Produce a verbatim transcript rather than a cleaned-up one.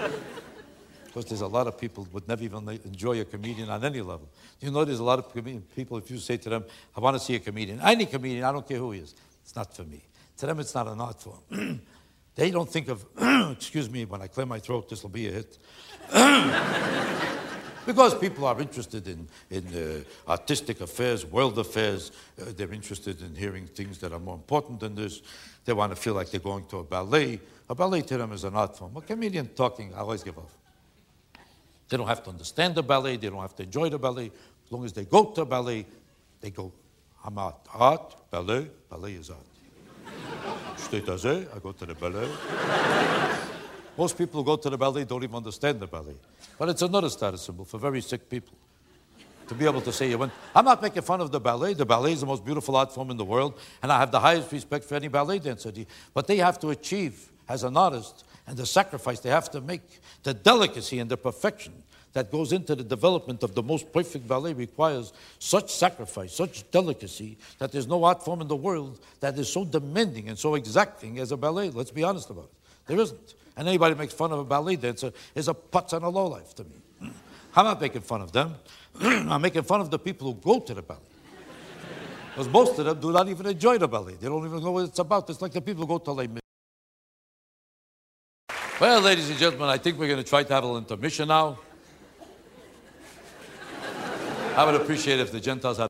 Because there's a lot of people who would never even enjoy a comedian on any level. You know there's a lot of comedian people, if you say to them, I want to see a comedian, any comedian, I don't care who he is, it's not for me. To them, it's not an art form. They don't think of, excuse me, when I clear my throat, this will be a hit. Because people are interested in, in uh, artistic affairs, world affairs. Uh, they're interested in hearing things that are more important than this. They want to feel like they're going to a ballet. A ballet to them is an art form. A comedian talking, I always give off. They don't have to understand the ballet. They don't have to enjoy the ballet. As long as they go to ballet, they go, I'm art. Art, ballet, ballet is art. I go to the ballet. Most people who go to the ballet don't even understand the ballet. But it's another status symbol for very sick people. To be able to say, you went, I'm not making fun of the ballet. The ballet is the most beautiful art form in the world, and I have the highest respect for any ballet dancer. But they have to achieve, as an artist, and the sacrifice they have to make, the delicacy and the perfection that goes into the development of the most perfect ballet requires such sacrifice, such delicacy, that there's no art form in the world that is so demanding and so exacting as a ballet. Let's be honest about it. There isn't. And anybody who makes fun of a ballet dancer is a putz and a lowlife to me. I'm not making fun of them. I'm making fun of the people who go to the ballet. Because most of them do not even enjoy the ballet. They don't even know what it's about. It's like the people who go to Les Mis. Well, ladies and gentlemen, I think we're going to try to have a little intermission now. I would appreciate if the Gentiles had